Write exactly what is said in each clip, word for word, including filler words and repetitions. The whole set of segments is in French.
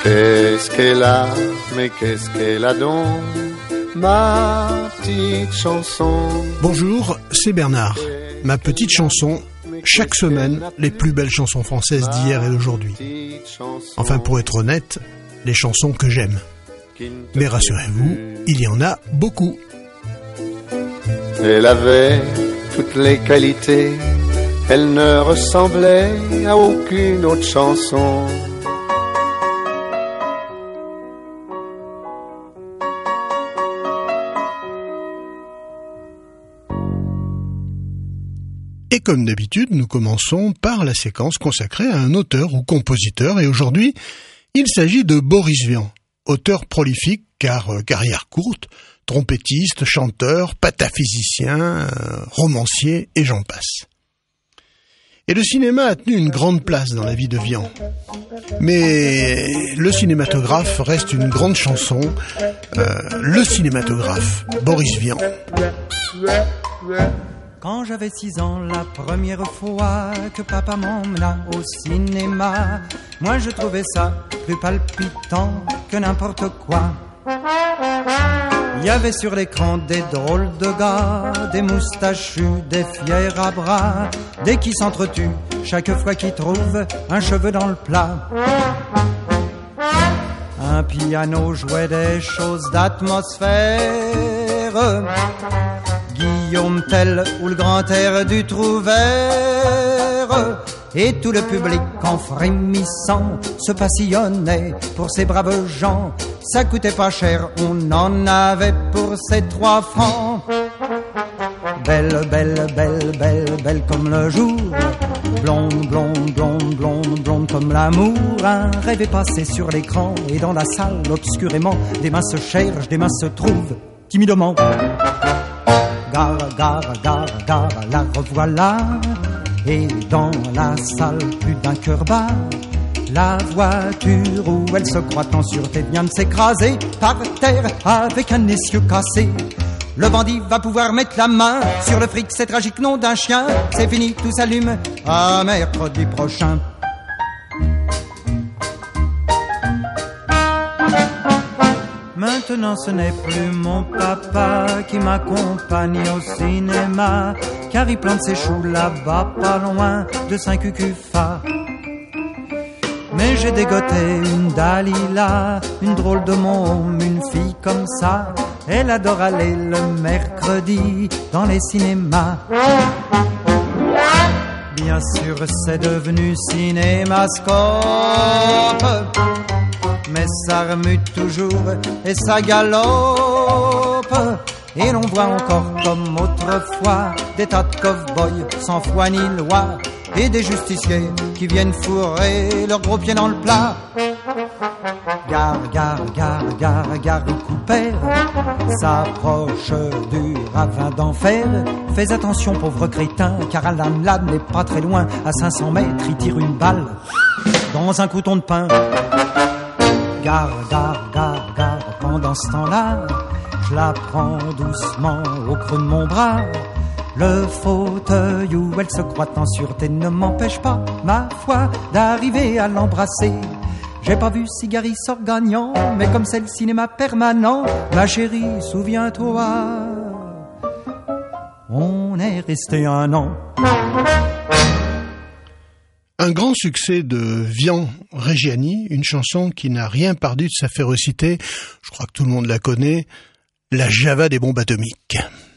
Qu'est-ce qu'elle a, mais qu'est-ce qu'elle a donc, ma petite chanson. Bonjour, c'est Bernard. Ma petite chanson, chaque semaine, les plus belles chansons françaises d'hier et d'aujourd'hui. Enfin, pour être honnête, les chansons que j'aime. Mais rassurez-vous, il y en a beaucoup. Elle avait toutes les qualités, elle ne ressemblait à aucune autre chanson. Et comme d'habitude, nous commençons par la séquence consacrée à un auteur ou compositeur. Et aujourd'hui, il s'agit de Boris Vian, auteur prolifique car euh, carrière courte, trompettiste, chanteur, pataphysicien, euh, romancier et j'en passe. Et le cinéma a tenu une grande place dans la vie de Vian. Mais le cinématographe reste une grande chanson. Euh, le cinématographe, Boris Vian. Quand j'avais six ans, la première fois que papa m'emmena au cinéma, moi je trouvais ça plus palpitant que n'importe quoi. Il y avait sur l'écran des drôles de gars, des moustachus, des fiers à bras, des qui s'entretuent chaque fois qu'ils trouvent un cheveu dans le plat. Un piano jouait des choses d'atmosphère, Guillaume Tell ou le grand air du Trouvère, et tout le public en frémissant se passillonnait pour ces braves gens. Ça coûtait pas cher, on en avait pour ces trois francs. Belle, belle, belle, belle, belle comme le jour, blonde, blonde, blonde, blonde, blonde comme l'amour. Un rêve est passé sur l'écran et dans la salle, obscurément, des mains se cherchent, des mains se trouvent, timidement. Gare, gare, gare, gare, la revoilà. Et dans la salle, plus d'un cœur bat. La voiture où elle se croit en sûreté vient de s'écraser par terre avec un essieu cassé. Le bandit va pouvoir mettre la main sur le fric, c'est tragique nom d'un chien. C'est fini, tout s'allume, à mercredi prochain. Maintenant ce n'est plus mon papa qui m'accompagne au cinéma, car il plante ses choux là-bas pas loin de Saint-Cucufa. Mais j'ai dégoté une Dalila, une drôle de môme, une fille comme ça. Elle adore aller le mercredi dans les cinémas. Bien sûr c'est devenu cinémascope, mais ça remue toujours et ça galope. Et l'on voit encore comme autrefois des tas de cow-boys sans foi ni loi, et des justiciers qui viennent fourrer leurs gros pieds dans le plat. Gare, gare, gare, gare, gare, Coupère s'approche du ravin d'enfer. Fais attention pauvre crétin, car Alan Ladd n'est pas très loin. À cinq cents mètres, il tire une balle dans un couton de pain. Gare, gare, gare, gare, pendant ce temps-là, je la prends doucement au creux de mon bras. Le fauteuil où elle se croit en sûreté ne m'empêche pas, ma foi, d'arriver à l'embrasser. J'ai pas vu Cigari sort gagnant, mais comme c'est le cinéma permanent, ma chérie, souviens-toi, on est resté un an. Un grand succès de Vian Reggiani, une chanson qui n'a rien perdu de sa férocité, je crois que tout le monde la connaît, la Java des bombes atomiques.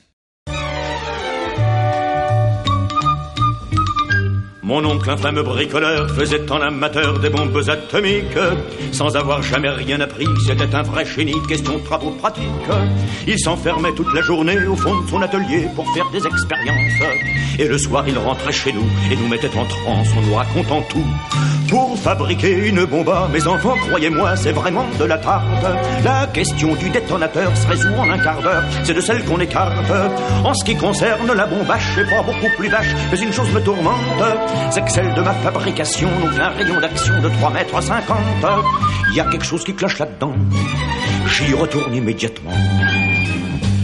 Mon oncle, un fameux bricoleur, faisait en amateur des bombes atomiques. Sans avoir jamais rien appris, c'était un vrai génie, question de travaux pratiques. Il s'enfermait toute la journée au fond de son atelier pour faire des expériences. Et le soir, il rentrait chez nous et nous mettait en transe en nous racontant tout. Pour fabriquer une bombe, mes enfants, croyez-moi, c'est vraiment de la tarte. La question du détonateur se résout en un quart d'heure, c'est de celle qu'on écarte. En ce qui concerne la bombache, c'est pas beaucoup plus vache, mais une chose me tourmente, c'est que celle de ma fabrication n'a qu'un rayon d'action de trois mètres cinquante. Il y a quelque chose qui cloche là-dedans, j'y retourne immédiatement.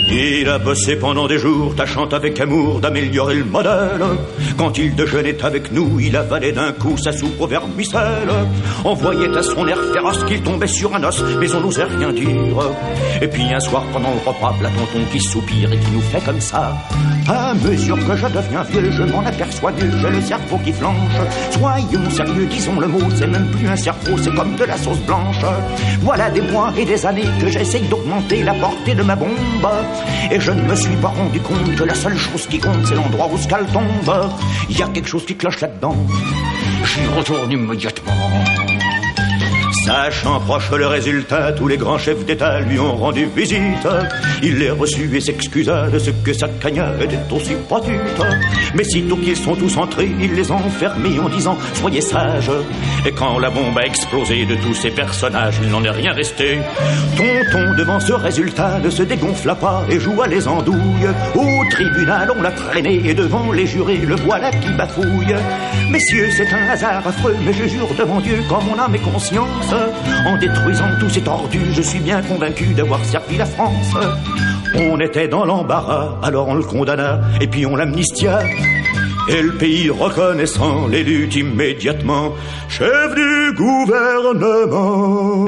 Il a bossé pendant des jours, tâchant avec amour d'améliorer le modèle. Quand il déjeunait avec nous, il avalait d'un coup sa soupe au vermicelle. On voyait à son air féroce qu'il tombait sur un os, mais on n'osait rien dire. Et puis un soir pendant le repas, la tonton qui soupire et qui nous fait comme ça. À mesure que je deviens vieux, je m'en aperçois mieux, j'ai le cerveau qui flanche. Soyons sérieux, disons le mot, c'est même plus un cerveau, c'est comme de la sauce blanche. Voilà des mois et des années que j'essaye d'augmenter la portée de ma bombe. Et je ne me suis pas rendu compte que la seule chose qui compte, c'est l'endroit où ce qu'elle tombe. Il y a quelque chose qui cloche là-dedans. J'y retourne immédiatement. Sachant proche le résultat, tous les grands chefs d'État lui ont rendu visite. Il les reçut et s'excusa de ce que sa cagnade était aussi petite. Mais sitôt qu'ils sont tous entrés, il les a enfermés en disant « Soyez sages ». Et quand la bombe a explosé de tous ces personnages, il n'en est rien resté. Tonton, devant ce résultat, ne se dégonfla pas et joua les andouilles. Au tribunal, on l'a traîné et devant les jurés, le voilà qui bafouille. Messieurs, c'est un hasard affreux, mais je jure devant Dieu, quand mon âme est conscience, en détruisant tous ces tordus, je suis bien convaincu d'avoir servi la France. On était dans l'embarras, alors on le condamna, et puis on l'amnistia. Et le pays reconnaissant l'élut immédiatement chef du gouvernement.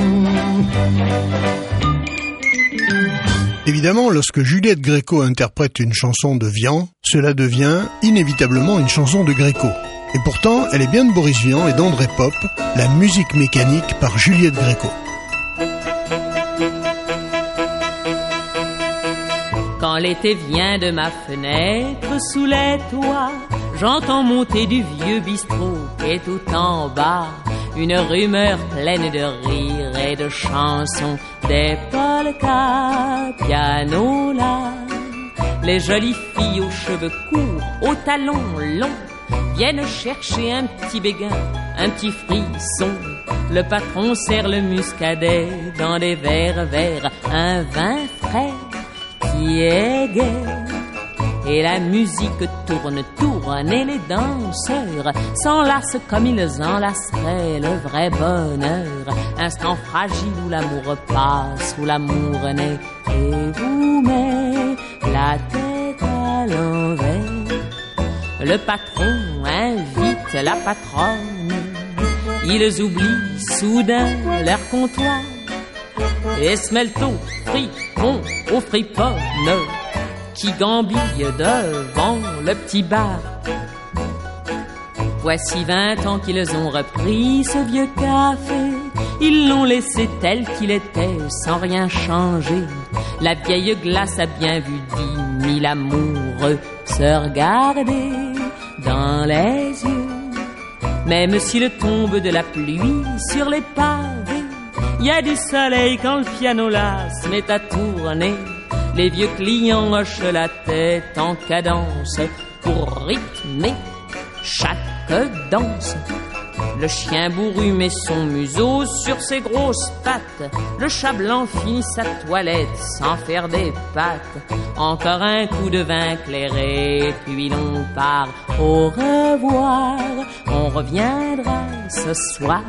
Évidemment, lorsque Juliette Gréco interprète une chanson de Vian, cela devient inévitablement une chanson de Gréco. Et pourtant, elle est bien de Boris Vian et d'André Pop, la musique mécanique par Juliette Gréco. Quand l'été vient de ma fenêtre sous les toits, j'entends monter du vieux bistrot qui est tout en bas une rumeur pleine de rires et de chansons, des polkas, piano là. Les jolies filles aux cheveux courts, aux talons longs, viennent chercher un petit béguin, un petit frisson. Le patron sert le muscadet dans des verres verts, un vin frais qui est gai. Et la musique tourne, tourne, et les danseurs s'enlacent comme ils enlaceraient le vrai bonheur. Instant fragile où l'amour passe, où l'amour naît, et vous met la tête à l'envers. Le patron invite la patronne, ils oublient soudain leur comptoir et se mêlent au fripon, aux friponnes qui gambillent devant le petit bar. Voici vingt ans qu'ils ont repris ce vieux café. Ils l'ont laissé tel qu'il était, sans rien changer. La vieille glace a bien vu dix mille amoureux se regarder dans les yeux. Même s'il tombe de la pluie sur les pavés, il y a du soleil quand le piano là se met à tourner. Les vieux clients hochent la tête en cadence pour rythmer chaque danse. Le chien bourru met son museau sur ses grosses pattes. Le chat blanc finit sa toilette sans faire des pattes. Encore un coup de vin clairé, puis l'on part. Au revoir, on reviendra ce soir.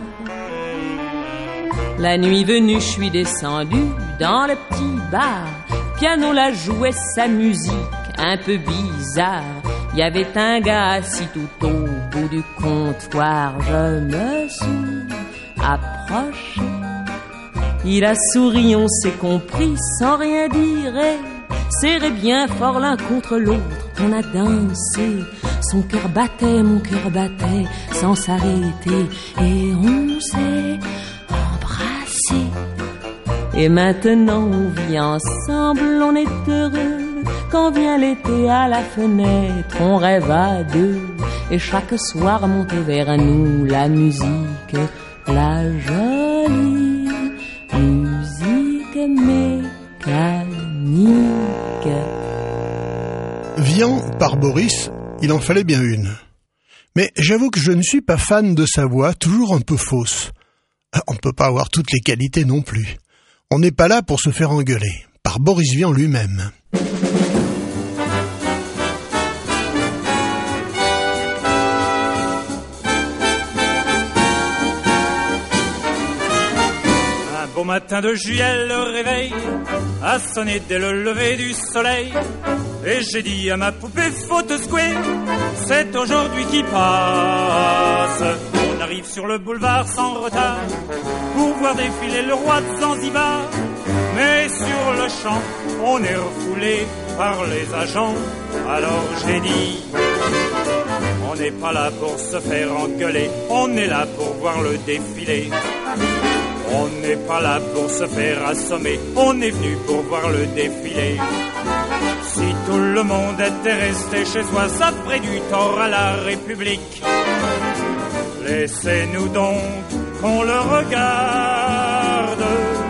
La nuit venue, je suis descendu dans le petit bar. Piano là jouait sa musique un peu bizarre. Il y avait un gars assis tout au bout du comptoir. Je me suis approché. Il a souri, on s'est compris sans rien dire. Serré bien fort l'un contre l'autre, on a dansé. Son cœur battait, mon cœur battait sans s'arrêter. Et on s'est embrassé. Et maintenant on vit ensemble, on est heureux. Quand vient l'été à la fenêtre, on rêve à deux. Et chaque soir monte vers nous la musique, la jolie musique mécanique. Vian par Boris, il en fallait bien une. Mais j'avoue que je ne suis pas fan de sa voix, toujours un peu fausse. On ne peut pas avoir toutes les qualités non plus. On n'est pas là pour se faire engueuler, par Boris Vian lui-même. beau matin de juillet, le réveil a sonné dès le lever du soleil. Et j'ai dit à ma poupée, faut te secouer, c'est aujourd'hui qui passe. On arrive sur le boulevard sans retard pour voir défiler le roi de Zanzibar. Mais sur le champ, on est refoulé par les agents. Alors j'ai dit, on n'est pas là pour se faire engueuler, on est là pour voir le défilé. On n'est pas là pour se faire assommer, on est venu pour voir le défilé. Si tout le monde était resté chez soi, ça ferait du tort à la République. Laissez-nous donc qu'on le regarde.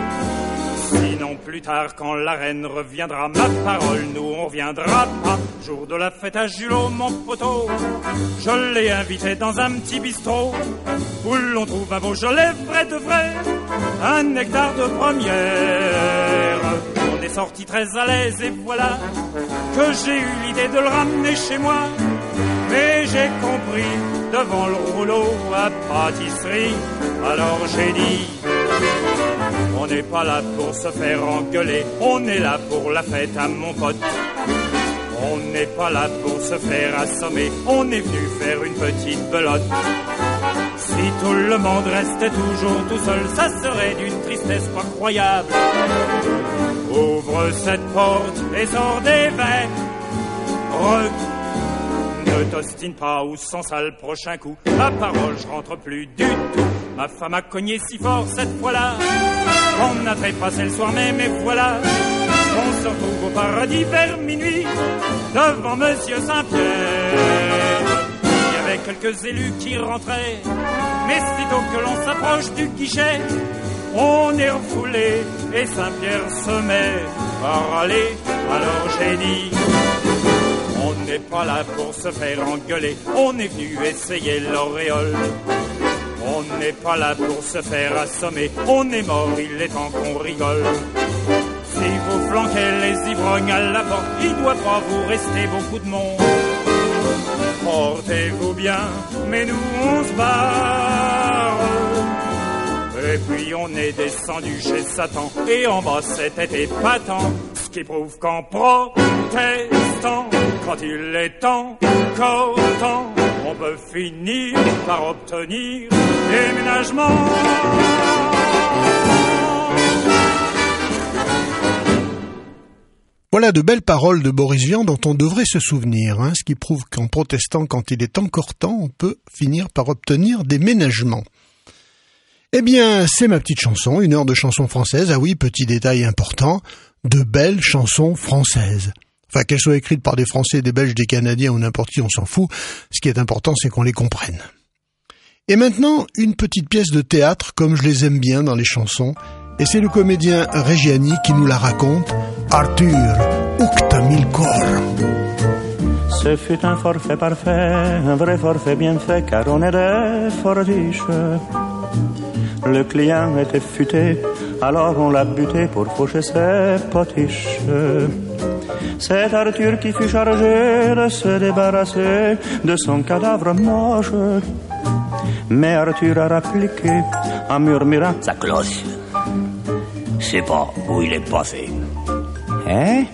Sinon plus tard quand la reine reviendra, ma parole, nous on reviendra pas. Jour de la fête à Julot, mon poteau, je l'ai invité dans un petit bistrot où l'on trouve un Beaujolais vrai de vrai, un nectar de première. On est sorti très à l'aise et voilà que j'ai eu l'idée de le ramener chez moi. Mais j'ai compris devant le rouleau à pâtisserie. Alors j'ai dit, on n'est pas là pour se faire engueuler, on est là pour la fête à mon pote. On n'est pas là pour se faire assommer, on est venu faire une petite belote. Si tout le monde restait toujours tout seul, ça serait d'une tristesse pas croyable. Ouvre cette porte et sors des verres. Re Ne t'ostine pas ou sans ça le prochain coup. Ma parole, je rentre plus du tout. Ma femme a cogné si fort cette fois-là qu'on a trépassé le soir même et voilà. On se retrouve au paradis vers minuit devant Monsieur Saint-Pierre. Il y avait quelques élus qui rentraient, mais sitôt que l'on s'approche du guichet, on est refoulé et Saint-Pierre se met à râler. Alors j'ai dit, on n'est pas là pour se faire engueuler, on est venu essayer l'auréole. On n'est pas là pour se faire assommer, on est mort, il est temps qu'on rigole. Si vous flanquez les ivrognes à la porte, il doit pas vous rester beaucoup de monde. Portez-vous bien, mais nous on se barre. Et puis on est descendu chez Satan, et en bas c'était épatant. Ce qui prouve qu'en protestant, quand il est encore temps, on peut finir par obtenir déménagement. Voilà de belles paroles de Boris Vian dont on devrait se souvenir, hein, ce qui prouve qu'en protestant quand il est encore temps, on peut finir par obtenir des ménagements. Eh bien, c'est ma petite chanson, une heure de chansons françaises. Ah oui, petit détail important, de belles chansons françaises. Enfin, qu'elles soient écrites par des Français, des Belges, des Canadiens ou n'importe qui, on s'en fout. Ce qui est important, c'est qu'on les comprenne. Et maintenant, une petite pièce de théâtre, comme je les aime bien dans les chansons. Et c'est le comédien Reggiani qui nous la raconte. Arthur, où que t'as mis le corps? Ce fut un forfait parfait, un vrai forfait bien fait, car on est des fortiches. Le client était futé, alors on l'a buté pour faucher ses potiches. C'est Arthur qui fut chargé de se débarrasser de son cadavre moche. Mais Arthur a rappliqué en murmurant: sa cloche, je sais pas où il est passé. Hein?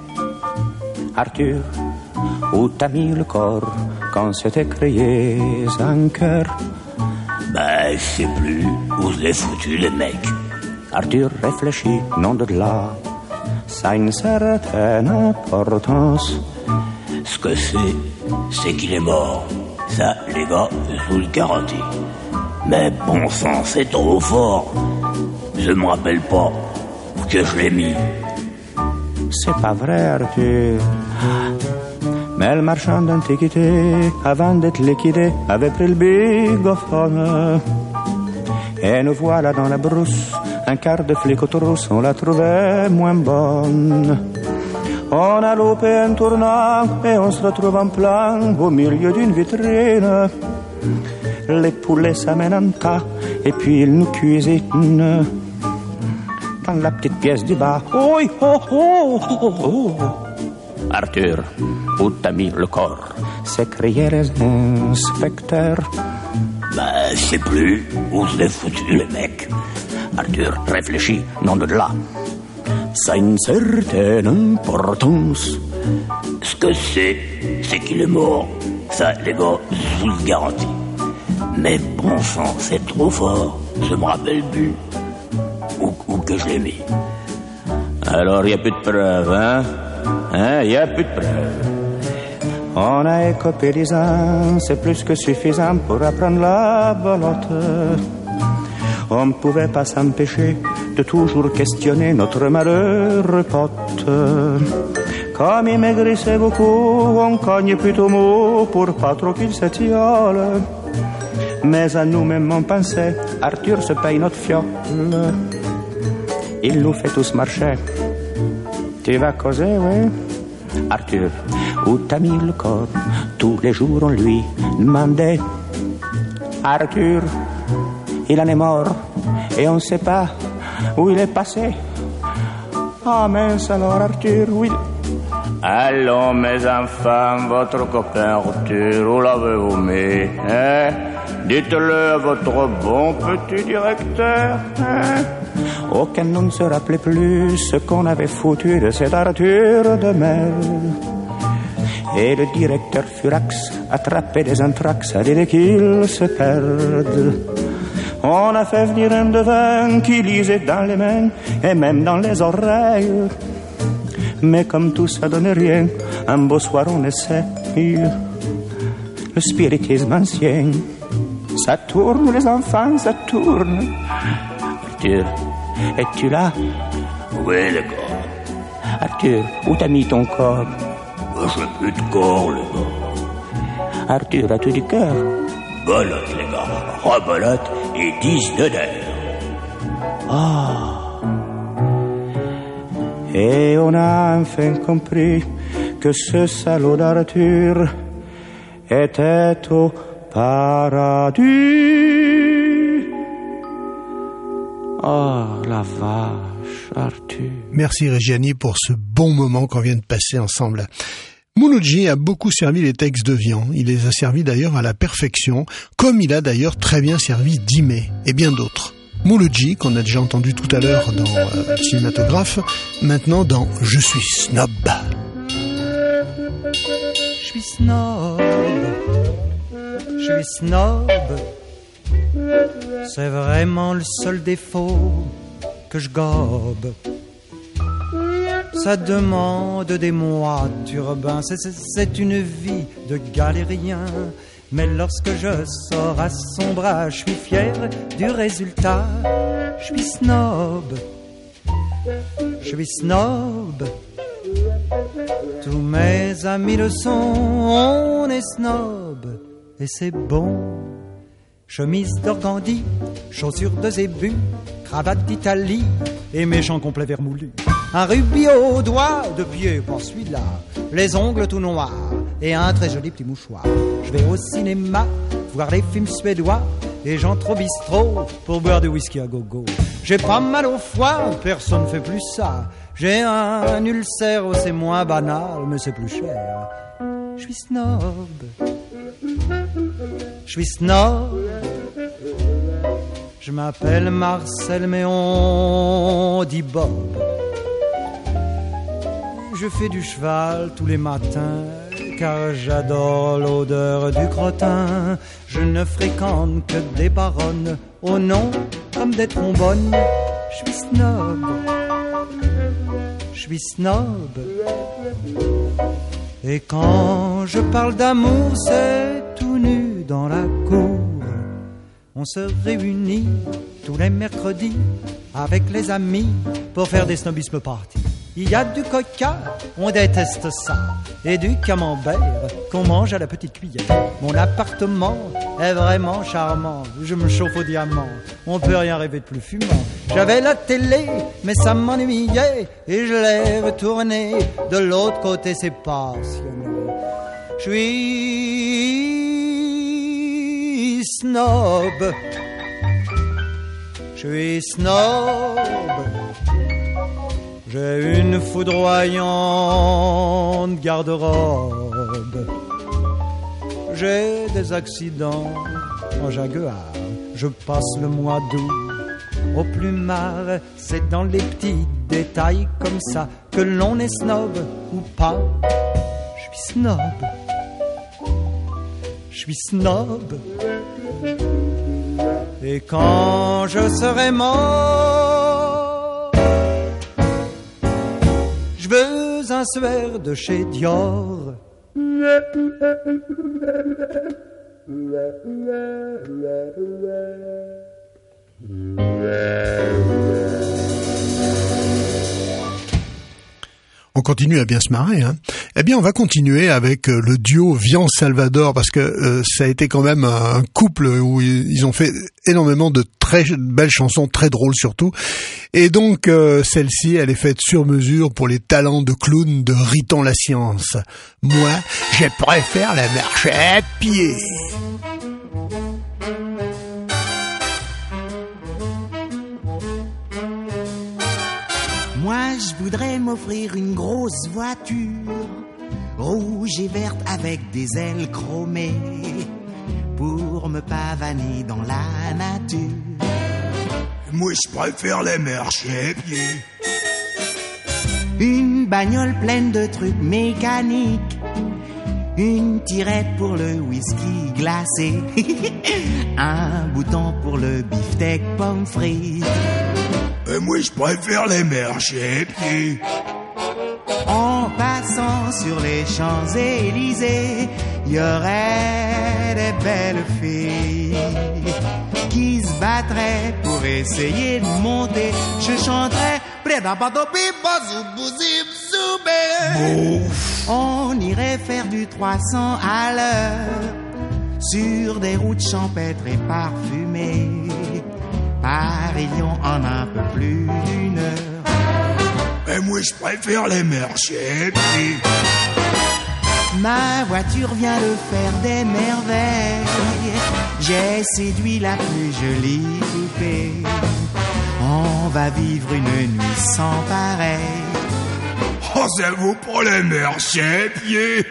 Arthur, où t'as mis le corps quand s'était créé un cœur? Ben, je sais plus où je l'ai foutu, le mec. Arthur réfléchit, non de là, ça a une certaine importance. Ce que c'est, c'est qu'il est mort. Ça, les gars, je vous le garantis. Mais bon sang, c'est trop fort. Je me rappelle pas où que je l'ai mis. C'est pas vrai, Arthur. Mais le marchand d'antiquité, avant d'être liquidé, avait pris le bigophone. Et nous voilà dans la brousse, un quart de flic aux trousses, on la trouvait moins bonne. On a loupé un tournant et on se retrouve en plein au milieu d'une vitrine. Les poulets s'amènent en tas et puis ils nous cuisinent. Dans la petite pièce du bas, oh, oh, oh, oh, oh. Arthur, où t'as mis le corps? S'écriait l'inspecteur. Ben, je sais plus où je l'ai foutu, le mec. Arthur, réfléchis, nom de là. Ça a une certaine importance. Ce que c'est, c'est qu'il est mort. Ça, les gars, je vous le garantis. Mais bon sang, c'est trop fort. Je me rappelle plus où, où que je l'ai mis. Alors, il n'y a plus de preuves, hein? Hein? Il n'y a plus de preuves. On a écopé les uns, c'est plus que suffisant pour apprendre la belote. On ne pouvait pas s'empêcher de toujours questionner notre malheureux pote. Comme il maigrissait beaucoup, on cogne plutôt mot pour pas trop qu'il s'étiole. Mais à nous-mêmes on pensait, Arthur se paye notre fiole. Il nous fait tous marcher. Tu vas causer, oui? Arthur, où t'as mis le corps? Tous les jours on lui demandait. Arthur, il en est mort et on ne sait pas où il est passé. Ah mince alors Arthur, où il... Allons mes enfants, votre copain Arthur, où l'avez-vous mis, hein? Dites-le à votre bon petit directeur, hein? Aucun nom ne se rappelait plus ce qu'on avait foutu de cet Arthur de merde. Et le directeur Furax attrapait des anthrax à dès qu'il se perde. On a fait venir un devin qui lisait dans les mains et même dans les oreilles. Mais comme tout ça donne rien, un beau soir on essaie le spiritisme ancien. Ça tourne les enfants, ça tourne. Arthur, es-tu là? Oui les gars. Arthur, où t'as mis ton corps? J'ai plus de corps les gars. Arthur, as-tu du cœur? Belote les gars, rebolote et dix de nerfs. Ah. Et on a enfin compris que ce salaud d'Arthur était au paradis. Oh, la vache, Arthur. Merci Reggiani pour ce bon moment qu'on vient de passer ensemble. Mouloudji a beaucoup servi les textes de Vian. Il les a servis d'ailleurs à la perfection, comme il a d'ailleurs très bien servi Dimé et bien d'autres. Mouloudji, qu'on a déjà entendu tout à l'heure dans euh, le cinématographe, maintenant dans Je suis snob. Je suis snob, je suis snob, c'est vraiment le seul défaut que je gobe. Ça demande des mois d'urbain, c'est, c'est, c'est une vie de galérien. Mais lorsque je sors à son bras, je suis fier du résultat. Je suis snob, je suis snob. Tous mes amis le sont, on est snob et c'est bon. Chemise d'organdi, chaussures de zébu, cravate d'Italie et méchant complet vermoulu. Un rubis au doigt, de pied pour celui-là, les ongles tout noirs et un très joli petit mouchoir. Je vais au cinéma voir les films suédois et j'entre au bistrot pour boire du whisky à gogo. J'ai pas mal au foie, personne fait plus ça. J'ai un ulcère, oh, c'est moins banal, mais c'est plus cher. Je suis snob, je suis snob. Je m'appelle Marcel, mais on dit Bob. Je fais du cheval tous les matins, car j'adore l'odeur du crottin. Je ne fréquente que des baronnes, au nom comme des trombones. Je suis snob, je suis snob. Et quand je parle d'amour, c'est tout nu dans la cour. On se réunit tous les mercredis avec les amis pour faire des snobismes parties. Il y a du coca, on déteste ça, et du camembert qu'on mange à la petite cuillère. Mon appartement est vraiment charmant, je me chauffe au diamant, on peut rien rêver de plus fumant. J'avais la télé, mais ça m'ennuyait, et je l'ai retournée, de l'autre côté c'est passionné. Je suis snob, je suis snob. J'ai une foudroyante garde-robe. J'ai des accidents en Jaguar. Je passe le mois d'août au plumard. C'est dans les petits détails comme ça que l'on est snob ou pas. Je suis snob. Je suis snob. Et quand je serai mort, je veux un suaire de chez Dior. On continue à bien se marrer, hein. Eh bien, on va continuer avec euh, le duo Vian-Salvador, parce que euh, ça a été quand même un, un couple où ils ont fait énormément de très belles chansons, très drôles surtout. Et donc, euh, celle-ci, elle est faite sur mesure pour les talents de clown de Riton la Science. Moi, je préfère la marche à pied. Moi, je voudrais m'offrir une grosse voiture, rouge et verte avec des ailes chromées, pour me pavaner dans la nature. Moi, je préfère les marches à pied. Une bagnole pleine de trucs mécaniques, une tirette pour le whisky glacé, un bouton pour le beefsteak pomme frite. Et moi, je préfère les marches à pied. En passant sur les Champs-Élysées, y aurait des belles filles qui se battraient pour essayer de monter. Je chanterais on irait faire du trois cents à l'heure sur des routes champêtres et parfumées, Paris-Lyon en un peu plus d'une heure. Et moi, je préfère les marches à pied. Ma voiture vient de faire des merveilles. J'ai séduit la plus jolie poupée. On va vivre une nuit sans pareil. Oh, ça vaut pour les marches à pied.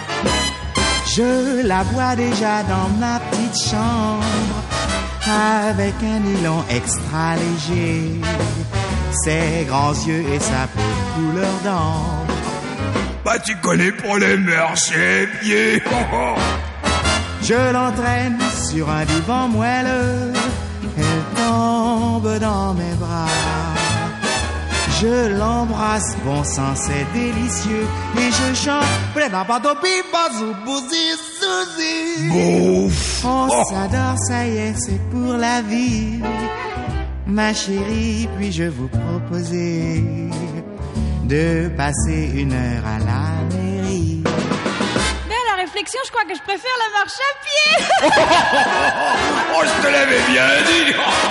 Je la vois déjà dans ma petite chambre, avec un nylon extra léger, ses grands yeux et sa peau couleur d'ambre. Bah, tu connais pour les marches à pied. Je l'entraîne sur un divan moelleux, elle tombe dans mes bras. Je l'embrasse, bon sang, c'est délicieux, et je chante. On s'adore, ça y est, c'est pour la vie. Ma chérie, puis-je vous proposer de passer une heure à la mairie? Mais à la réflexion, je crois que je préfère la marche à pied. Oh, je te l'avais bien dit.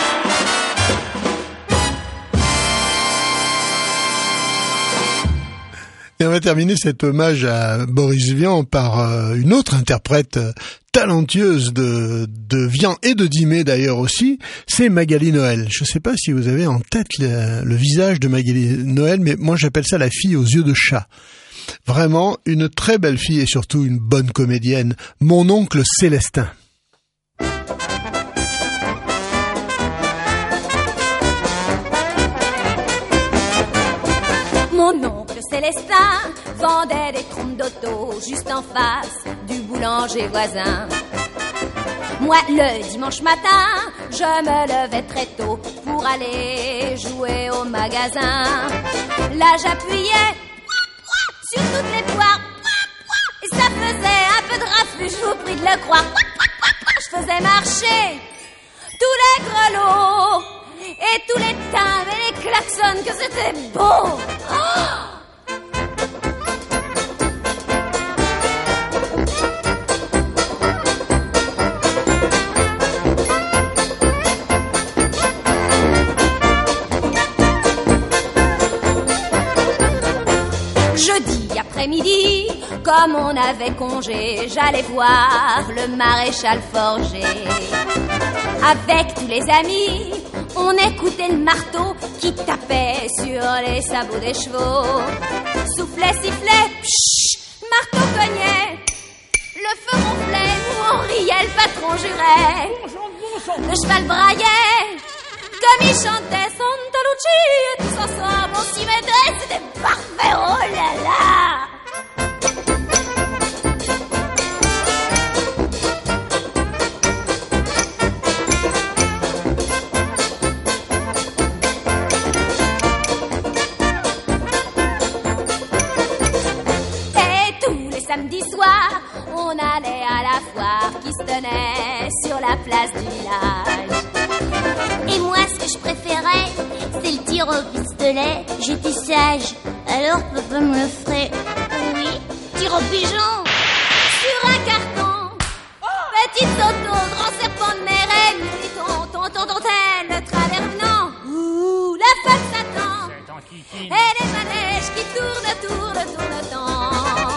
Et on va terminer cet hommage à Boris Vian par euh, une autre interprète euh, talentueuse de, de Vian et de Dimet d'ailleurs aussi, c'est Magali Noël. Je ne sais pas si vous avez en tête le, le visage de Magali Noël, mais moi j'appelle ça la fille aux yeux de chat. Vraiment une très belle fille et surtout une bonne comédienne. Mon oncle Célestin. Mon oncle Célestin vendait des trompes d'auto juste en face du boulanger voisin. Moi, le dimanche matin, je me levais très tôt pour aller jouer au magasin. Là, j'appuyais sur toutes les poires et ça faisait un peu de rafle, je vous prie de le croire. Je faisais marcher tous les grelots et tous les timbres et les klaxons, que c'était beau. Oh! Jeudi après-midi, comme on avait congé, j'allais voir le maréchal Forger. Avec tous les amis, on écoutait le marteau qui tapait sur les sabots des chevaux. Soufflait, sifflait, pshh, marteau cognait. Le feu ronflait, nous on riait, le patron jurait. Le cheval braillait comme il chantait Santa Lucia, tous ensemble on s'y mettait, c'était parfait, oh là là. Samedi soir, on allait à la foire qui se tenait sur la place du village. Et moi, ce que je préférais, c'est le tir au pistolet. J'étais sage, alors papa me le ferait. Oui, tir au pigeon. Sur un carton, petite auto, grand serpent de mer, et nuit, ton, ton, ton, ton, le travers venant. Ouh, la femme s'attend. Et les manèges qui tournent, tournent, tournent, tournent.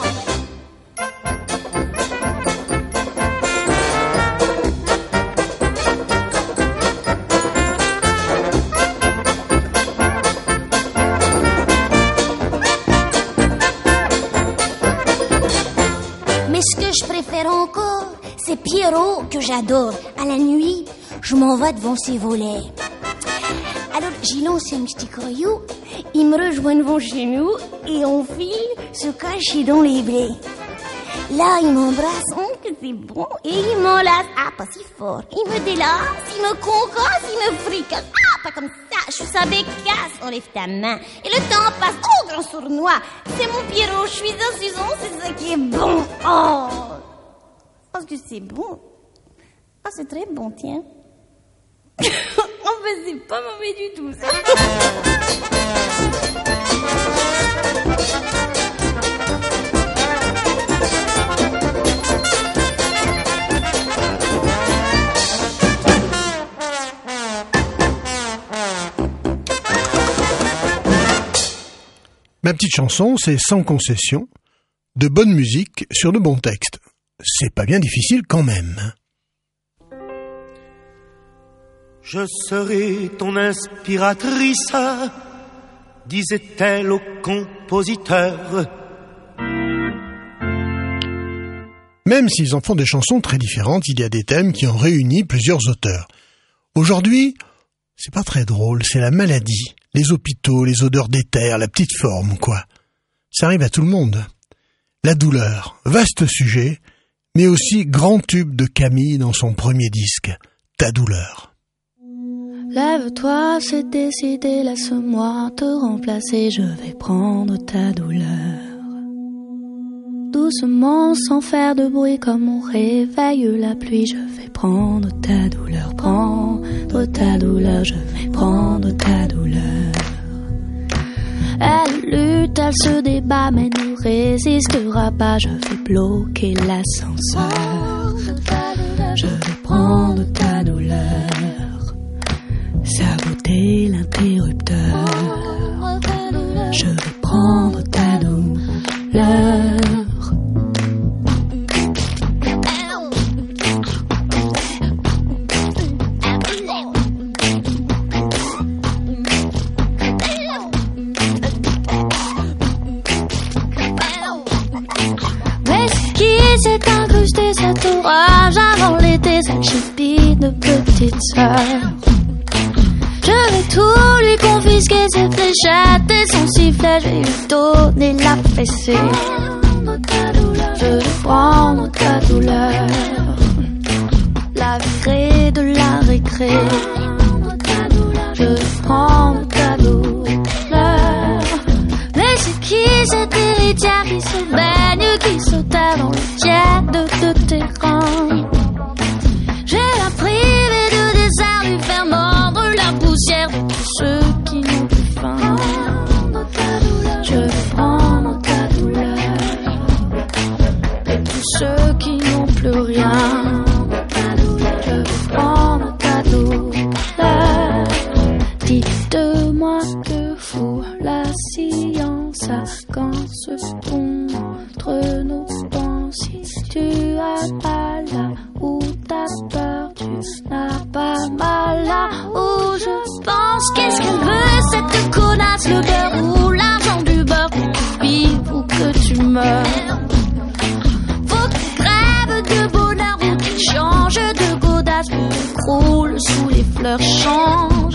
Je préfère encore, c'est Pierrot que j'adore. À la nuit, je m'en vais devant ses volets. Alors j'y lance un petit caillou, il me rejoint devant chez nous et on file se cacher dans les blés. Là, il m'embrasse, oh que c'est bon, et il m'enlace, ah pas si fort. Il me délace, il me concasse, il me fricasse, ah pas comme ça, je suis sa bécasse. Enlève ta main, et le temps passe, oh grand sournois. C'est mon Pierrot, je suis un Susan, c'est ça qui est bon. Oh, parce que c'est bon. Ah, c'est très bon, tiens. En fait, c'est pas mauvais du tout, ça. Ma petite chanson, c'est Sans concession, de bonne musique sur de bons textes. C'est pas bien difficile quand même. Je serai ton inspiratrice, disait-elle au compositeur. Même s'ils en font des chansons très différentes, il y a des thèmes qui ont réuni plusieurs auteurs. Aujourd'hui, c'est pas très drôle, c'est la maladie, les hôpitaux, les odeurs d'éther, la petite forme, quoi. Ça arrive à tout le monde. La douleur, vaste sujet, mais aussi grand tube de Camille dans son premier disque, Ta douleur. Lève-toi, c'est décidé, laisse-moi te remplacer, je vais prendre ta douleur. Doucement, sans faire de bruit, comme on réveille la pluie, je vais prendre ta douleur, prendre ta douleur, je vais prendre ta douleur. Elle lutte, elle se débat, mais ne résistera pas, je vais bloquer l'ascenseur. Je vais prendre ta douleur, saboter l'interrupteur. Je vais prendre ta douleur. C'est incrusté cet orage avant l'été, cette chipie de petite sœur. Je vais tout lui confisquer, ses fléchettes et son sifflet, je vais lui donner la fessée. Je vais prendre ta douleur, la virer de la récré. Je vais prendre ta douleur. Mais c'est qui cette héritière qui se baigne, qui se terre dans le tiède de terrain? J'ai la privée de dessert, lui faire mordre la poussière de tous ceux qui n'ont plus faim. Je vais prendre ta douleur, de tous ceux qui n'ont plus rien. Je vais prendre ta douleur. Dites-moi que fout la science quand se contre nos pensées. Si tu as pas là où t'as peur, tu n'as pas mal là où je pense. Qu'est-ce qu'elle veut cette connasse, le beurre ou l'argent du beurre, pour que tu vives ou que tu meurs? Faut que tu crèves de bonheur ou tu changes de godasse, pour que tu croules sous les fleurs. Change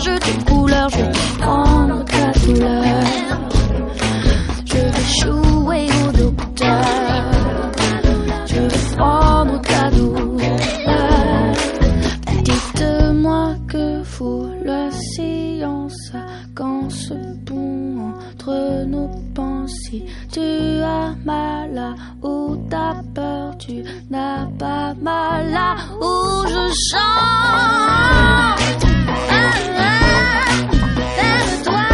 changer tes couleurs, je vais prendre ta douleur. Je vais jouer au docteur. Je vais prendre ta douleur. Dites-moi que vaut la science quand ce pont entre nos pensées. Tu as mal là où t'as peur, tu n'as pas mal là où je chante. Ah, ah, vers toi,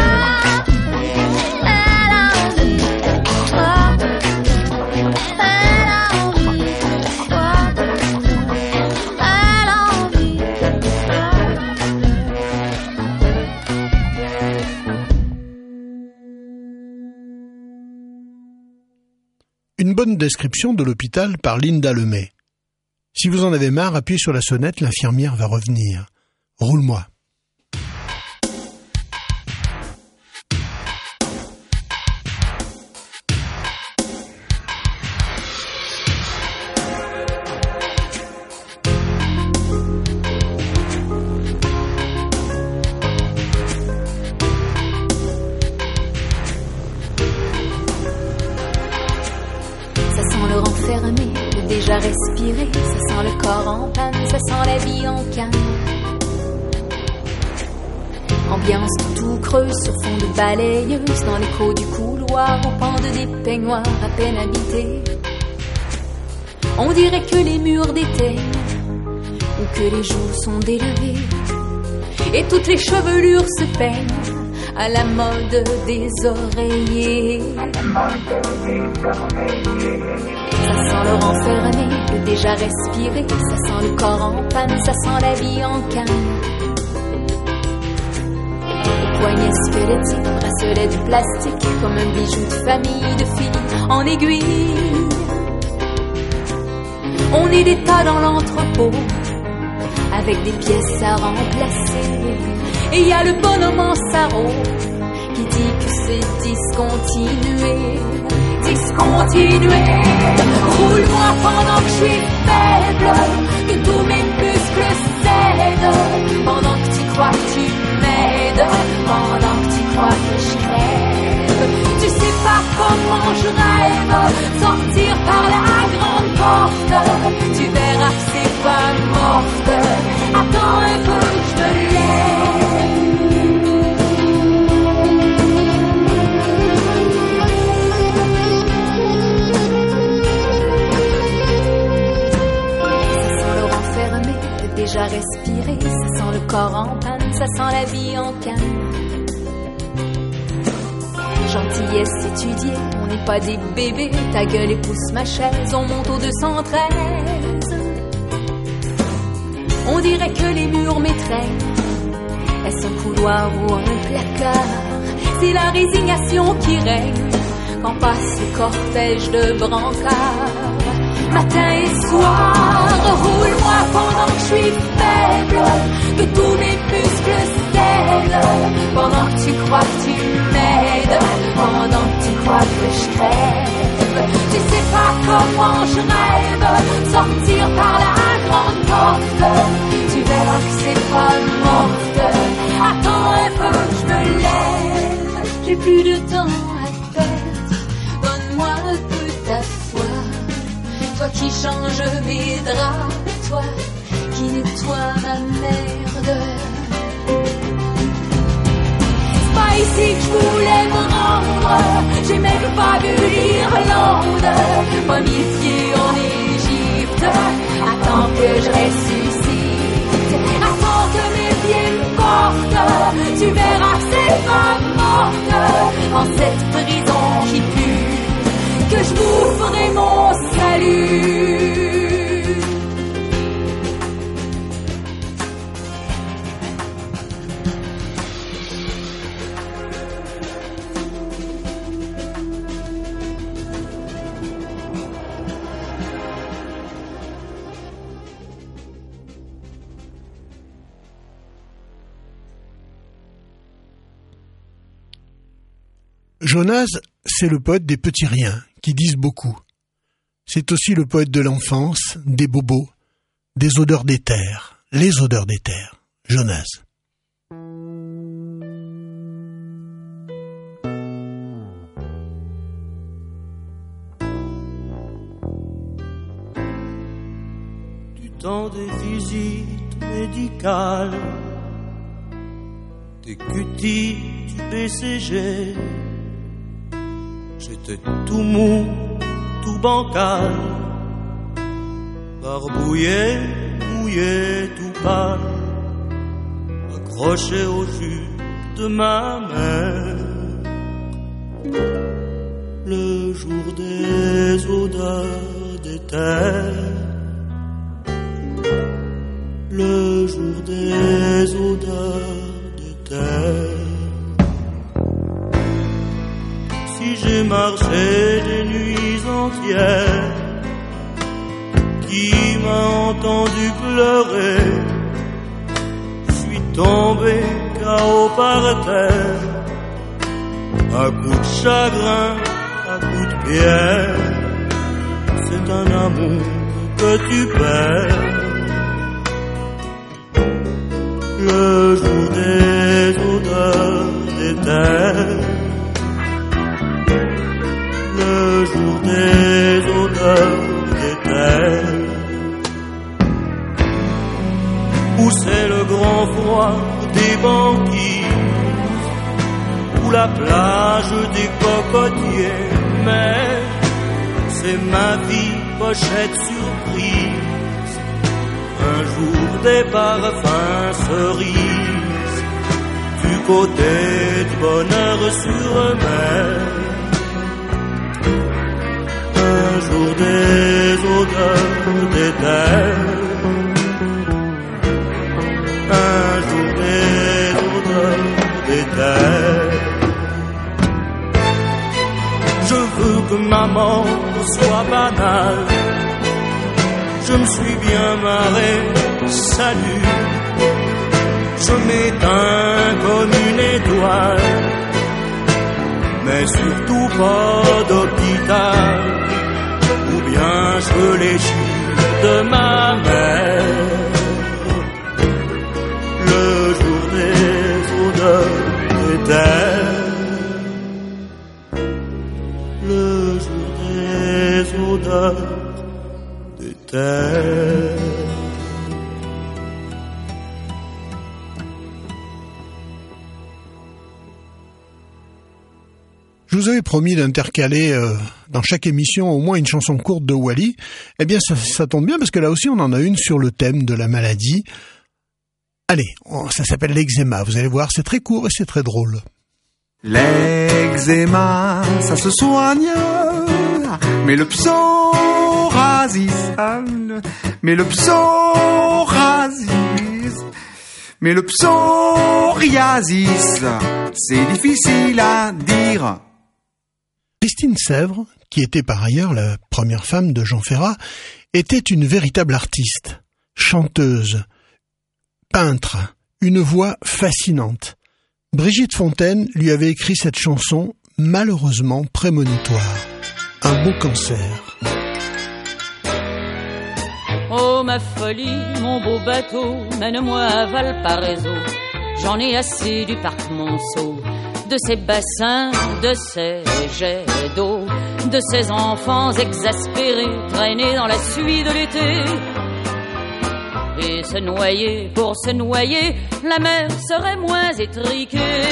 elle a envie de toi, elle a envie de toi, elle a envie de toi. Une bonne description de l'hôpital par Linda Lemay. Si vous en avez marre, appuyez sur la sonnette, l'infirmière va revenir. Roule-moi. Déjà respiré, ça sent le corps en panne, ça sent la vie en canne. Ambiance tout creuse sur fond de balayeuse, dans l'écho du couloir, au pan de des peignoirs à peine habités. On dirait que les murs déteignent, ou que les joues sont délevées, et toutes les chevelures se peignent à la mode des oreillers. Ça sent le renfermé, le déjà respiré, ça sent le corps en panne, ça sent la vie en canne. Les poignets squelettiques, bracelets de plastique, comme un bijou de famille, de filles en aiguille. On est des tas dans l'entrepôt, avec des pièces à remplacer. Et y a le bonhomme en sarrau qui dit que c'est discontinué. Discontinué. Roule-moi pendant que je suis faible, que tous mes muscles cèdent. Pendant que tu crois que tu m'aides, pendant que tu crois que je crève. Tu sais pas comment je rêve, sortir par la grande porte. Tu verras que c'est pas morte. Attends un peu, je te lève. Déjà respiré, ça sent le corps en panne, ça sent la vie en canne. Gentillesse étudiée, on n'est pas des bébés, ta gueule épouse ma chaise, on monte au deux cent treize. On dirait que les murs m'étreignent, est-ce un couloir ou un placard? C'est la résignation qui règne quand passe le cortège de brancards. Matin et soir, roule-moi pendant que je suis faible, que tous mes muscles cèdent. Pendant que tu crois que tu m'aides, pendant que tu crois que je crève. Tu sais pas comment je rêve, sortir par la grande porte. Tu verras que c'est pas morte. Attends un peu, je me lève. J'ai plus de temps à perdre, donne-moi un peu ta foi. Toi qui change mes draps, toi qui nettoie ma merde. C'est pas ici que je voulais me rendre, j'ai même pas vu l'Irlande. Pas mis pieds en Égypte, attends que je ressuscite. Attends que mes pieds me portent, tu verras que c'est pas morte. En cette prison qui pue, que je boufferai mon salut. Jonas, c'est le poète des petits riens, qui disent beaucoup. C'est aussi le poète de l'enfance, des bobos, des odeurs d'éther, les odeurs d'éther. Jonas. des visites médicales, des cutis du B C G. J'étais tout mou, tout bancal, barbouillé, mouillé, tout pâle, accroché au jupe de ma mère. Le jour des odeurs des terres, le jour des odeurs des terres. Si j'ai marché des nuits entières, qui m'a entendu pleurer, je suis tombé K O par terre, à coups de chagrin, à coups de pierre. C'est un amour que tu perds. Le jour des odeurs des terres, le jour des odeurs des terres, où c'est le grand froid des banquises, où la plage des cocotiers, mais c'est ma vie pochette surprise, un jour des parfums cerises, du côté du bonheur sur mer. Un jour des odeurs des terres, un jour des odeurs des terres. Je veux que ma mort soit banale, je me suis bien marré, salut. Je m'éteins comme une étoile, mais surtout pas d'hôpital, ou bien je veux les chiens de ma mère. Le jour des odeurs des terres, le jour des odeurs des terres. Je vous avais promis d'intercaler euh, dans chaque émission au moins une chanson courte de Wally. Eh bien, ça, ça tombe bien parce que là aussi, on en a une sur le thème de la maladie. Allez, on, ça s'appelle l'eczéma. Vous allez voir, c'est très court et c'est très drôle. L'eczéma, ça se soigne, mais le psoriasis, mais le psoriasis, mais le psoriasis, c'est difficile à dire. Christine Sèvres, qui était par ailleurs la première femme de Jean Ferrat, était une véritable artiste, chanteuse, peintre, une voix fascinante. Brigitte Fontaine lui avait écrit cette chanson malheureusement prémonitoire. Un beau cancer. Oh ma folie, mon beau bateau, mène-moi à Valparaiso. J'en ai assez du parc Monceau, de ces bassins, de ces jets d'eau, de ces enfants exaspérés, traînés dans la suie de l'été. Et se noyer, pour se noyer, la mer serait moins étriquée.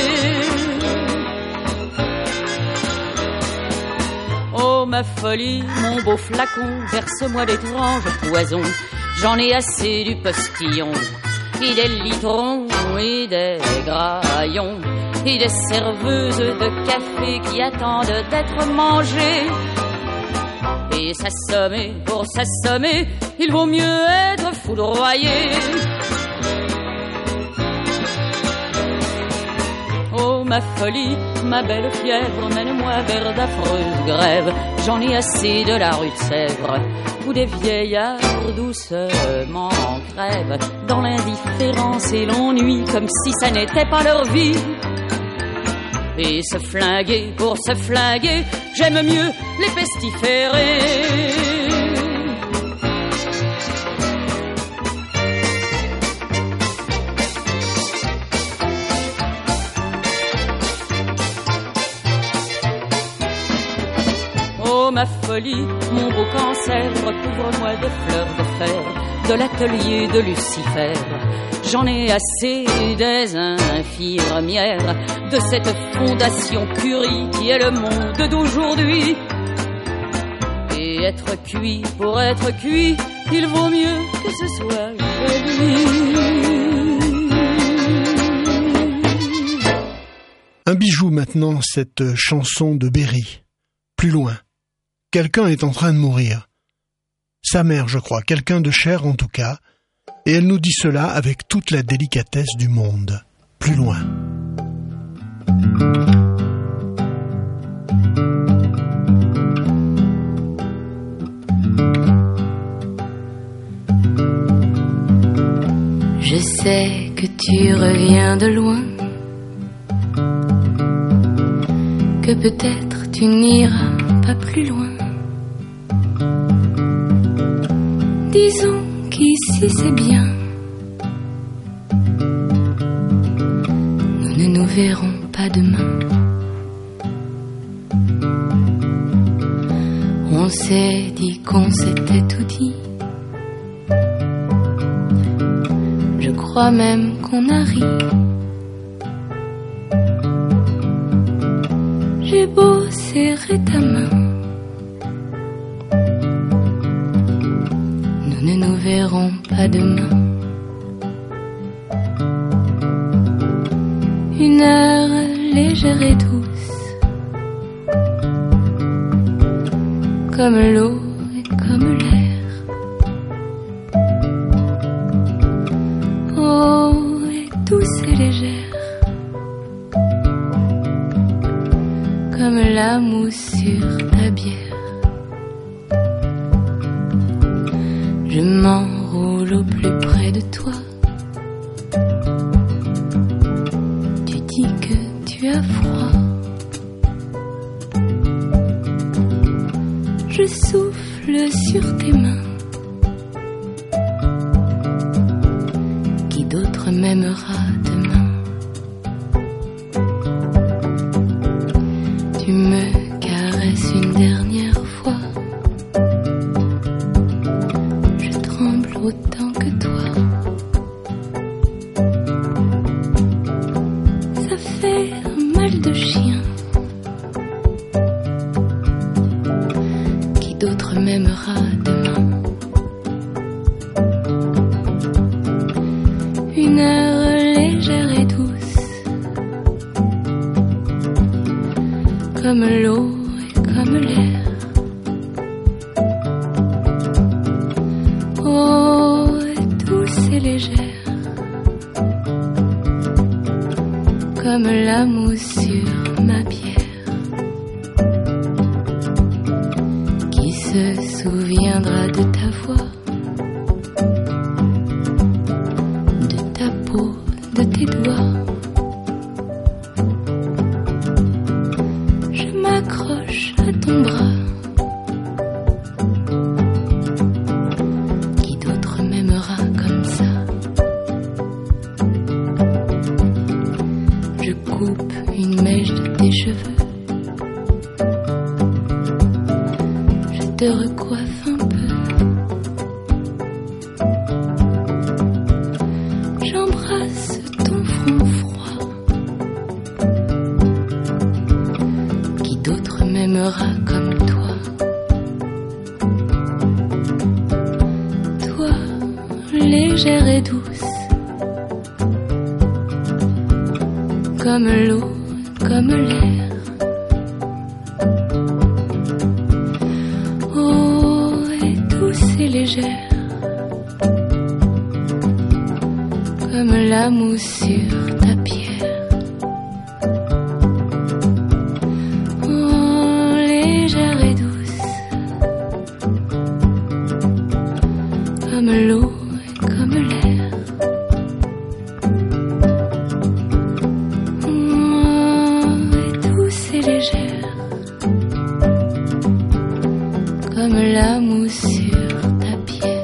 Oh ma folie, mon beau flacon, verse-moi d'étranges poisons. J'en ai assez du postillon, et des litrons, et des graillons, et des serveuses de café qui attendent d'être mangées. Et s'assommer, pour s'assommer, il vaut mieux être foudroyé. Oh ma folie, ma belle fièvre, mène-moi vers d'affreuses grèves. J'en ai assez de la rue de Sèvres, où des vieillards doucement crèvent dans l'indifférence et l'ennui, comme si ça n'était pas leur vie. Et se flinguer, pour se flinguer, j'aime mieux les pestiférés. Oh ma folie, mon beau cancer, recouvre-moi de fleurs de fer, de l'atelier de Lucifer. J'en ai assez des infirmières, de cette fondation Curie qui est le monde d'aujourd'hui. Et être cuit pour être cuit, il vaut mieux que ce soit joli. Un bijou maintenant, cette chanson de Berry. Plus loin, quelqu'un est en train de mourir. Sa mère, je crois, quelqu'un de cher en tout cas, et elle nous dit cela avec toute la délicatesse du monde. Plus loin. Je sais que tu reviens de loin, que peut-être tu n'iras pas plus loin. Disons qu'ici c'est bien, nous ne nous verrons pas demain. On s'est dit qu'on s'était tout dit, je crois même qu'on a ri. J'ai beau serrer ta main, nous ne nous verrons pas demain. Une heure légère et douce, comme l'eau et comme l'air. Oh, et douce et légère, comme la mousse sur ta bière. Je m'enroule au plus près de toi. Tu dis que tu as froid. Je souffle sur tes mains. Qui d'autre m'aimera demain? Tu me caresses une dernière fois. Je tremble autant que toi. Ça fait un mal de chien. Qui d'autre m'aimera demain? Une heure légère et douce, comme l'eau et comme l'air. Oh, et douce et légère, comme la mousse sur ma bière. Qui se souviendra de ta voix, de ta peau, de tes doigts? Je m'accroche à ton bras. Qui d'autre m'aimera comme ça? Je coupe une mèche de tes cheveux. Je te recoiffe un peu. J'embrasse ton front froid. Qui d'autre m'aimera comme toi? Toi, légère et douce, comme l'eau, comme l'air. Oh, et douce et légère, comme la mousse sur ta pierre. Oh, légère et douce, comme l'eau et comme l'air. Oh, et douce et légère, comme la mousse sur ta pierre.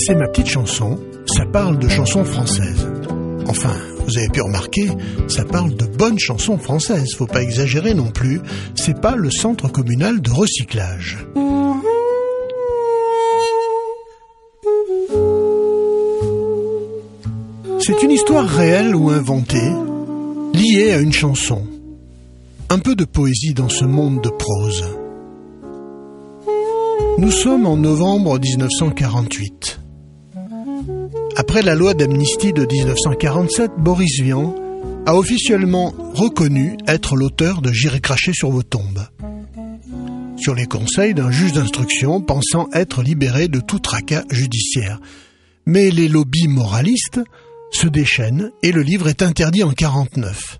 C'est ma petite chanson, ça parle de chansons françaises. Enfin, vous avez pu remarquer, ça parle de bonnes chansons françaises, faut pas exagérer non plus, c'est pas le centre communal de recyclage. C'est une histoire réelle ou inventée, liée à une chanson. Un peu de poésie dans ce monde de prose. Nous sommes en novembre dix-neuf cent quarante-huit. Après la loi d'amnistie de dix-neuf cent quarante-sept, Boris Vian a officiellement reconnu être l'auteur de « J'irai cracher sur vos tombes », sur les conseils d'un juge d'instruction pensant être libéré de tout tracas judiciaire. Mais les lobbies moralistes se déchaînent et le livre est interdit en quarante-neuf.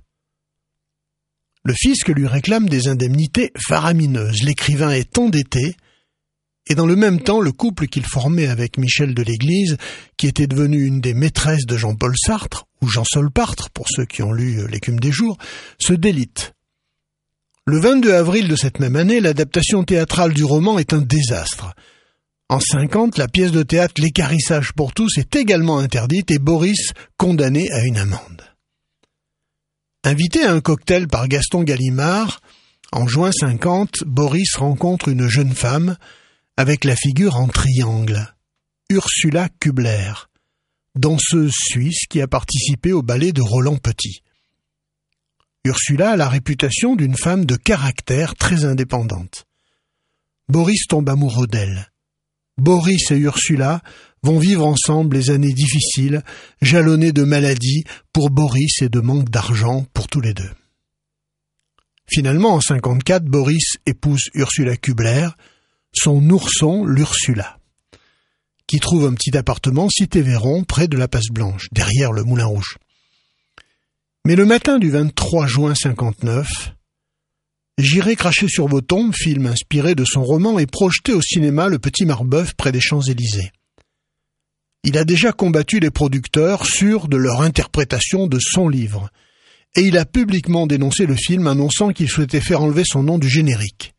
Le fisc lui réclame des indemnités faramineuses. L'écrivain est endetté et dans le même temps, le couple qu'il formait avec Michel de l'Église, qui était devenu une des maîtresses de Jean-Paul Sartre, ou Jean Solpartre, pour ceux qui ont lu L'écume des jours, se délite. Le vingt-deux avril de cette même année, l'adaptation théâtrale du roman est un désastre. En cinquante, la pièce de théâtre L'écarissage pour tous est également interdite et Boris condamné à une amende. Invité à un cocktail par Gaston Gallimard, en juin cinquante, Boris rencontre une jeune femme avec la figure en triangle, Ursula Kubler, danseuse suisse qui a participé au ballet de Roland Petit. Ursula a la réputation d'une femme de caractère très indépendante. Boris tombe amoureux d'elle. Boris et Ursula vont vivre ensemble les années difficiles, jalonnées de maladies pour Boris et de manque d'argent pour tous les deux. Finalement, en cinquante-quatre, Boris épouse Ursula Kubler, son ourson l'Ursula, qui trouve un petit appartement cité Véron près de la Passe Blanche, derrière le Moulin Rouge. Mais le matin du vingt-trois juin cinquante-neuf, J'irai cracher sur vos tombes, film inspiré de son roman, est projeté au cinéma Le Petit Marbeuf près des Champs-Élysées. Il a déjà combattu les producteurs sûrs de leur interprétation de son livre, et il a publiquement dénoncé le film, annonçant qu'il souhaitait faire enlever son nom du générique.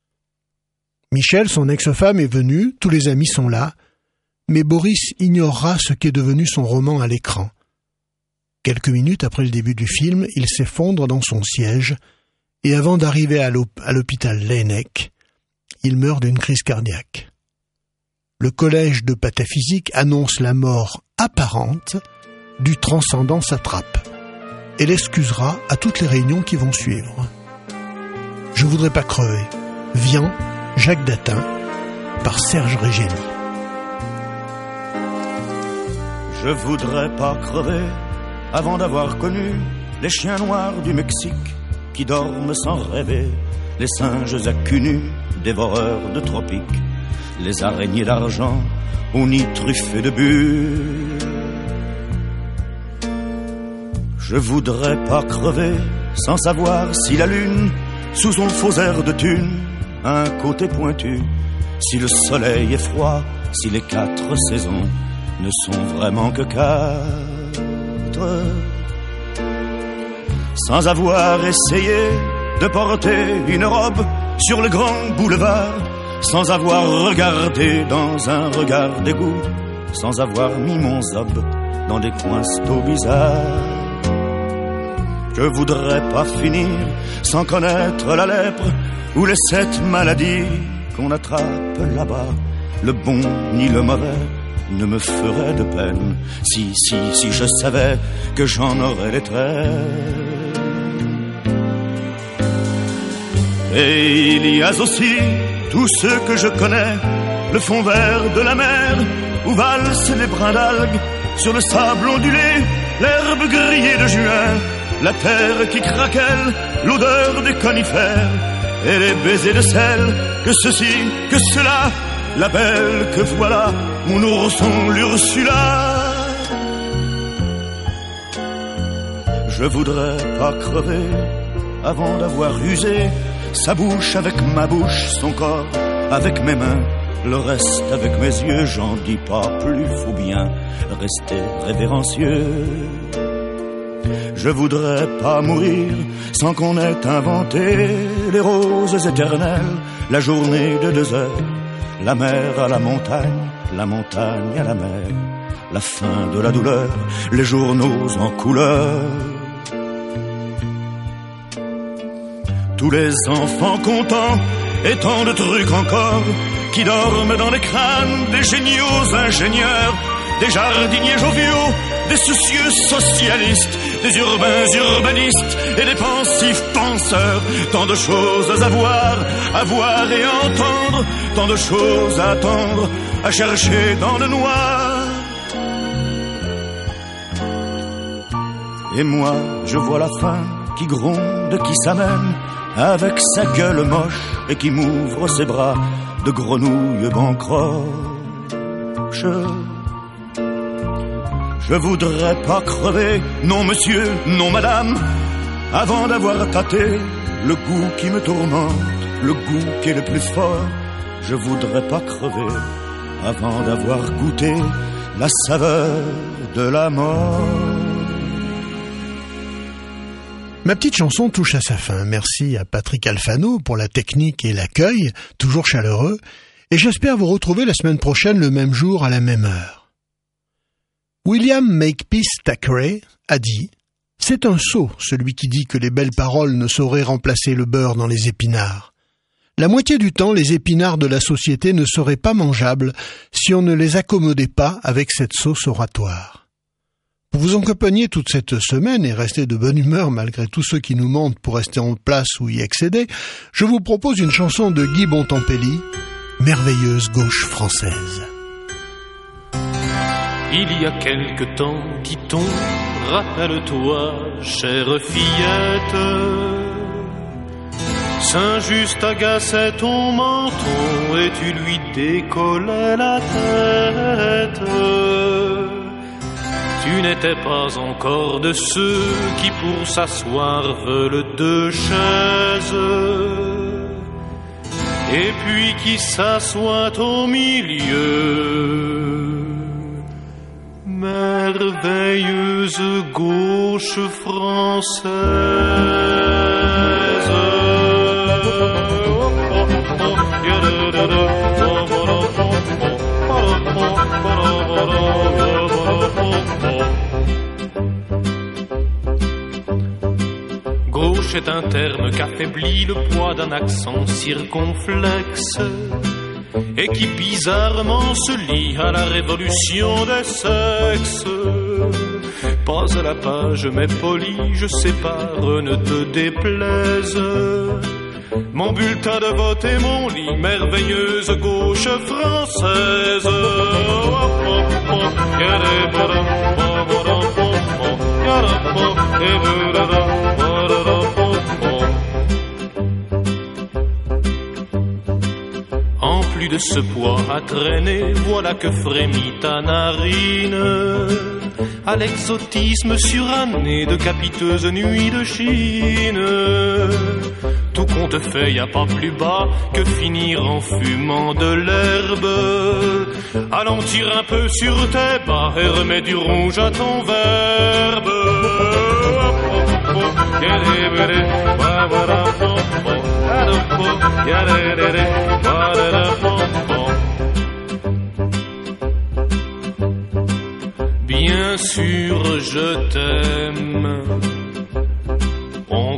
Michel, son ex-femme, est venue, tous les amis sont là, mais Boris ignorera ce qu'est devenu son roman à l'écran. Quelques minutes après le début du film, il s'effondre dans son siège, et avant d'arriver à l'hôpital Laennec, il meurt d'une crise cardiaque. Le collège de pataphysique annonce la mort apparente du transcendant satrape et l'excusera à toutes les réunions qui vont suivre. Je voudrais pas crever. Vian, Jacques Datin, par Serge Reggiani. Je voudrais pas crever avant d'avoir connu les chiens noirs du Mexique qui dorment sans rêver, les singes à cul nu, dévoreurs de tropiques, les araignées d'argent aux nids truffés de bulles. Je voudrais pas crever sans savoir si la lune, sous son faux air de thune, a un côté pointu, si le soleil est froid, si les quatre saisons ne sont vraiment que quatre. Sans avoir essayé de porter une robe sur le grand boulevard, sans avoir regardé dans un regard d'égout, sans avoir mis mon zob dans des coins sto bizarres. Je voudrais pas finir sans connaître la lèpre ou les sept maladies qu'on attrape là-bas. Le bon ni le mauvais ne me ferait de peine si, si, si je savais que j'en aurais les traits. Et il y a aussi tous ceux que je connais, le fond vert de la mer, où valsent les brins d'algues sur le sable ondulé, l'herbe grillée de juin, la terre qui craquelle, l'odeur des conifères, et les baisers de sel, que ceci, que cela, la belle que voilà, mon ourson l'Ursula. Je voudrais pas crever avant d'avoir usé sa bouche avec ma bouche, son corps avec mes mains, le reste avec mes yeux. J'en dis pas plus, faut bien rester révérencieux. Je voudrais pas mourir sans qu'on ait inventé les roses éternelles, la journée de deux heures, la mer à la montagne, la montagne à la mer, la fin de la douleur, les journaux en couleur. Tous les enfants contents et tant de trucs encore qui dorment dans les crânes des géniaux ingénieurs, des jardiniers joviaux, des soucieux socialistes, des urbains urbanistes et des pensifs penseurs. Tant de choses à voir, à voir et à entendre, tant de choses à attendre, à chercher dans le noir. Et moi, je vois la faim qui gronde, qui s'amène avec sa gueule moche et qui m'ouvre ses bras de grenouille bancroche. Je voudrais pas crever, non monsieur, non madame, avant d'avoir tâté le goût qui me tourmente, le goût qui est le plus fort. Je voudrais pas crever avant d'avoir goûté la saveur de la mort. Ma petite chanson touche à sa fin. Merci à Patrick Alfano pour la technique et l'accueil, toujours chaleureux, et j'espère vous retrouver la semaine prochaine le même jour à la même heure. William Makepeace Thackeray a dit « C'est un sot, celui qui dit que les belles paroles ne sauraient remplacer le beurre dans les épinards. La moitié du temps, les épinards de la société ne seraient pas mangeables si on ne les accommodait pas avec cette sauce oratoire. » Pour vous accompagner toute cette semaine et rester de bonne humeur malgré tous ceux qui nous mentent pour rester en place ou y accéder, je vous propose une chanson de Guy Bontempelli, Merveilleuse gauche française. Il y a quelque temps, dit-on, rappelle-toi, chère fillette, Saint-Just agaçait ton menton et tu lui décollais la tête. Tu n'étais pas encore de ceux qui pour s'asseoir veulent deux chaises, et puis qui s'assoient au milieu. Merveilleuse gauche française. Gauche est un terme qu'affaiblit le poids d'un accent circonflexe et qui bizarrement se lie à la révolution des sexes. Pas à la page mais poli, je sépare, ne te déplaise. Mon bulletin de vote et mon lit, merveilleuse gauche française. En plus de ce poids à traîner, voilà que frémit ta narine à l'exotisme suranné de capiteuses nuits de Chine. Tout compte fait, y a pas plus bas que finir en fumant de l'herbe. Allons, tire un peu sur tes bas et remets du rouge à ton verbe. Bien sûr, je t'aime. On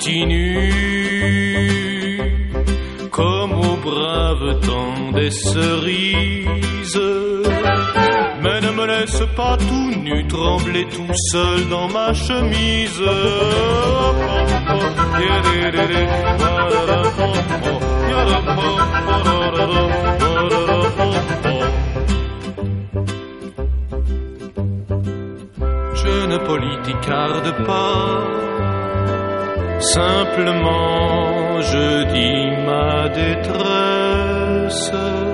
continue comme au brave temps des cerises. Mais ne me laisse pas tout nu trembler tout seul dans ma chemise. Je ne politicarde pas, simplement je dis ma détresse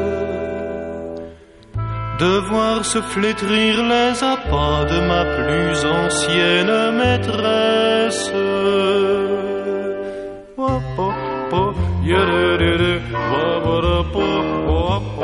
de voir se flétrir les appâts de ma plus ancienne maîtresse. Oh, oh, oh,